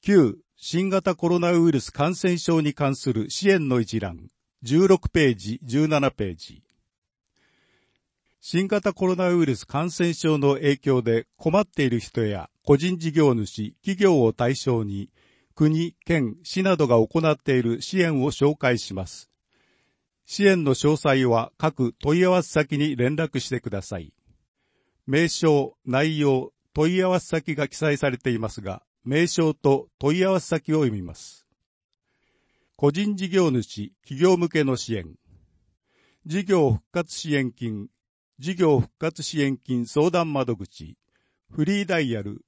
旧新型コロナウイルス感染症に関する支援の一覧、16ページ、17ページ。新型コロナウイルス感染症の影響で困っている人や個人事業主、企業を対象に、国、県、市などが行っている支援を紹介します。支援の詳細は各問い合わせ先に連絡してください。名称、内容、問い合わせ先が記載されていますが、名称と問い合わせ先を読みます。個人事業主、企業向けの支援。事業復活支援金、事業復活支援金相談窓口、フリーダイヤル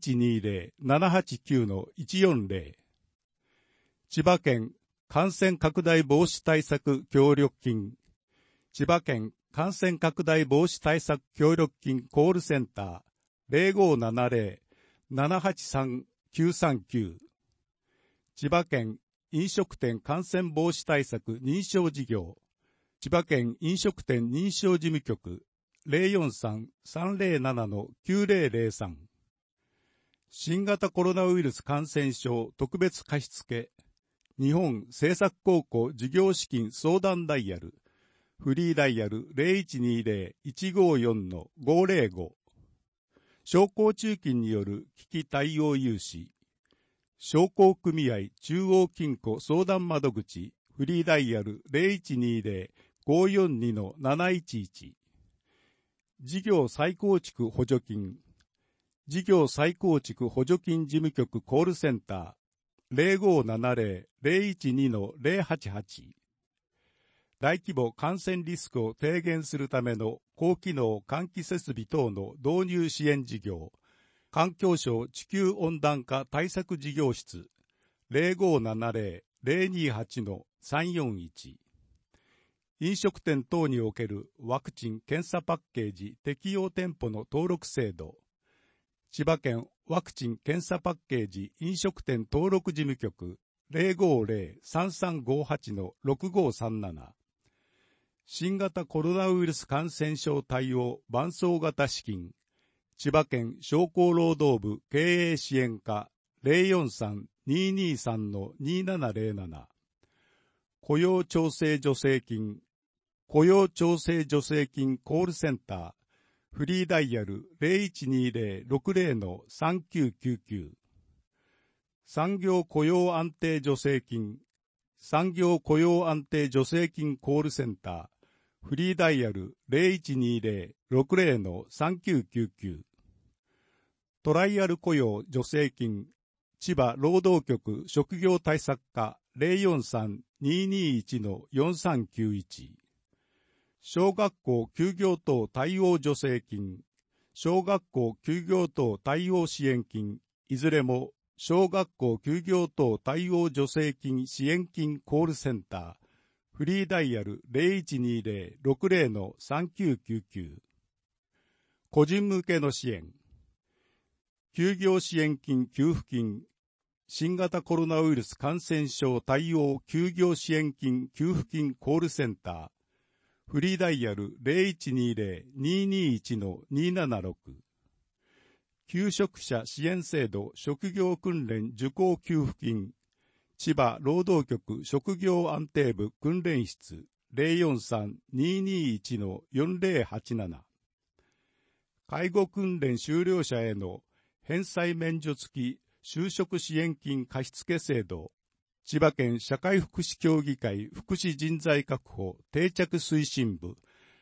0120-789-140。千葉県感染拡大防止対策協力金、千葉県感染拡大防止対策協力金コールセンター 0570-783-939。千葉県飲食店感染防止対策認証事業、千葉県飲食店認証事務局 043-307-9003。新型コロナウイルス感染症特別貸付日本政策高校事業資金相談ダイヤル、フリーダイヤル 0120-154-505。商工中金による危機対応融資、商工組合中央金庫相談窓口、フリーダイヤル 0120-542-711。事業再構築補助金、事業再構築補助金事務局コールセンター 0570-012-088。大規模感染リスクを低減するための高機能換気設備等の導入支援事業、環境省地球温暖化対策事業室 0570-028-341。飲食店等におけるワクチン・検査パッケージ適用店舗の登録制度、千葉県ワクチン・検査パッケージ飲食店登録事務局 050-3358-6537。新型コロナウイルス感染症対応伴走型資金、千葉県商工労働部経営支援課 043-223-2707。雇用調整助成金、雇用調整助成金コールセンター、フリーダイヤル 0120-60-3999。産業雇用安定助成金、産業雇用安定助成金コールセンター、フリーダイヤル 0120-60-3999。トライアル雇用助成金、千葉労働局職業対策課 043-221-4391。小学校休業等対応助成金、小学校休業等対応支援金、いずれも小学校休業等対応助成金支援金コールセンター、フリーダイヤル 0120-60-3999。個人向けの支援、休業支援金給付金、新型コロナウイルス感染症対応休業支援金給付金コールセンター、フリーダイヤル 0120-221-276。求職者支援制度職業訓練受講給付金、千葉労働局職業安定部訓練室 043-221-4087。介護訓練修了者への返済免除付き就職支援金貸付制度、千葉県社会福祉協議会福祉人材確保定着推進部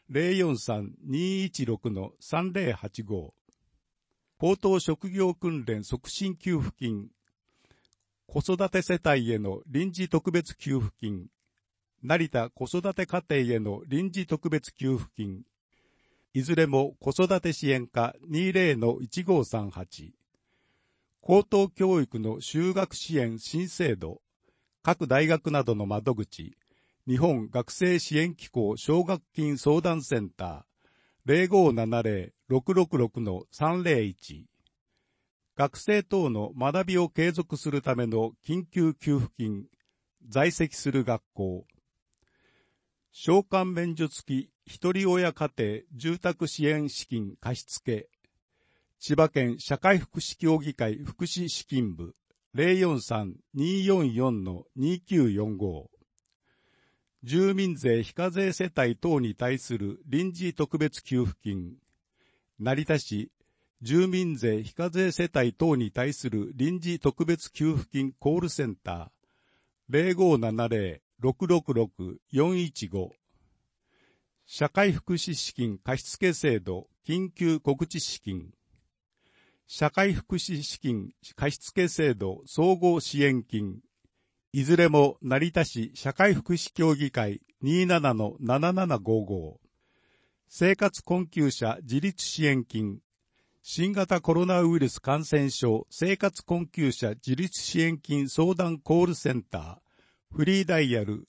043-216-3085。高等職業訓練促進給付金、子育て世帯への臨時特別給付金、成田子育て家庭への臨時特別給付金、いずれも子育て支援課 20-1538。高等教育の修学支援新制度、各大学などの窓口、日本学生支援機構奨学金相談センター 0570-666-301。学生等の学びを継続するための緊急給付金、在籍する学校。償還免除付き一人親家庭住宅支援資金貸付。千葉県社会福祉協議会福祉資金部 043-244-2945。住民税非課税世帯等に対する臨時特別給付金。成田市住民税非課税世帯等に対する臨時特別給付金コールセンター 0570-666-415。社会福祉資金貸付制度緊急告知資金。社会福祉資金貸付制度総合支援金。いずれも成田市社会福祉協議会 27-7755。生活困窮者自立支援金。新型コロナウイルス感染症生活困窮者自立支援金相談コールセンター。フリーダイヤル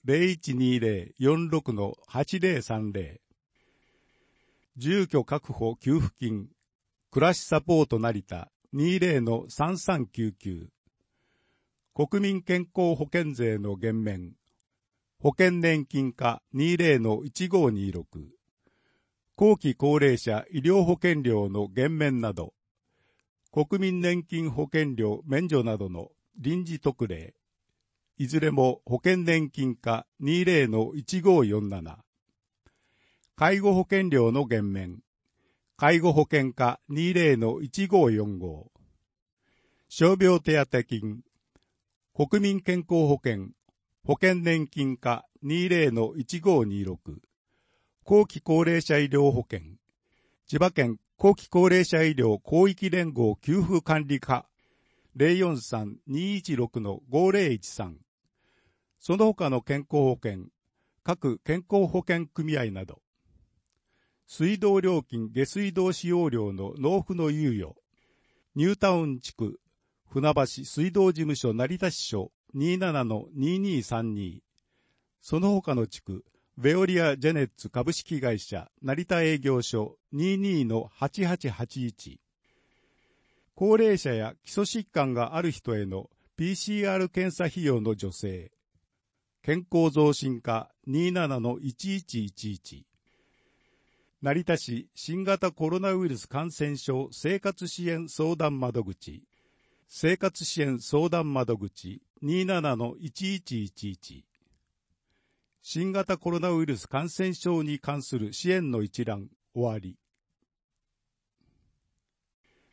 0120-46-8030。住居確保給付金。暮らしサポート成田 20-3399。国民健康保険税の減免。保険年金課 20-1526。後期高齢者医療保険料の減免など、国民年金保険料免除などの臨時特例。いずれも保険年金課 20-1547。介護保険料の減免。介護保険課 20-1545。傷病手当金。国民健康保険。保険年金課 20-1526。後期高齢者医療保険。千葉県後期高齢者医療広域連合給付管理課 043-216-5013。その他の健康保険、各健康保険組合など。水道料金下水道使用料の納付の猶予。ニュータウン地区、船橋水道事務所成田支所 27-2232。その他の地区、ベオリアジェネッツ株式会社成田営業所 22-8881。高齢者や基礎疾患がある人への PCR 検査費用の助成。健康増進課 27-1111。成田市新型コロナウイルス感染症生活支援相談窓口。生活支援相談窓口 27-1111。新型コロナウイルス感染症に関する支援の一覧終わり。